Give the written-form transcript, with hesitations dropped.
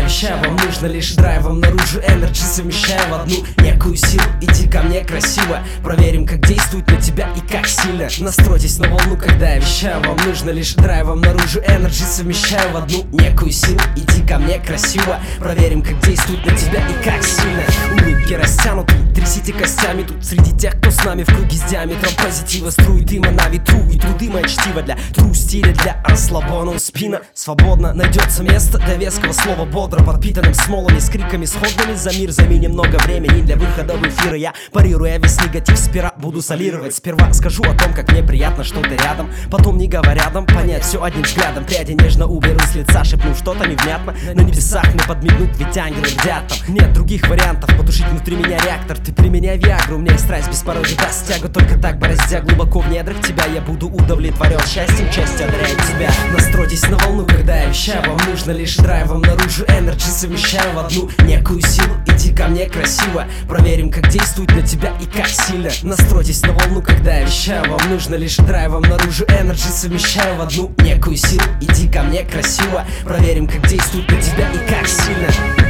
вещаю, вам нужно лишь драйвом наружу энерджи совмещаю в одну некую силу. Иди ко мне красиво, проверим, как действует на тебя и как сильно. Настройтесь на волну, когда я вещаю, вам нужно лишь драйвом наружу энерджи совмещаю в одну некую силу. Иди ко мне красиво, проверим, как действует на тебя и как сильно. Улыбки растянуты, трясите костями тут среди тех, кто с нами в круге с диаметром позитива. Струи дыма на ветру и труды моя чтиво для тру стиля, для расслабона спина. Свободно найдется место для веского слова бодро, подпитанным смолами, с криками сходными за мир. Займи немного времени для выхода в эфир, и я, парируя весь негатив спира, буду солировать. Сперва скажу о том, как мне приятно, что ты рядом, потом, не говоря дам понять все одним взглядом. Пряди нежно уберу с лица, шепну что-то невнятно. На небесах мне подмигнут, ведь ангелы бдят там. Нет других вариантов потушить внутри меня реактор. Ты применяй виагру, у меня есть страсть без пороги, даст тягу. Только так, бороздя глубоко в недрах тебя, я буду удовлетворен счастьем, часть одаряет тебя. Настройтесь на волну, когда я вещаю, вам нужно лишь драйвом наружу энерджи совмещаю в одну некую силу. Иди ко мне красиво, проверим, как действует на тебя и как сильно. Настройтесь на волну, когда я вещаю, вам нужно лишь драйвом наружу энерджи совмещаю в одну некую силу. Иди ко мне красиво, проверим, как действует на тебя и как сильно.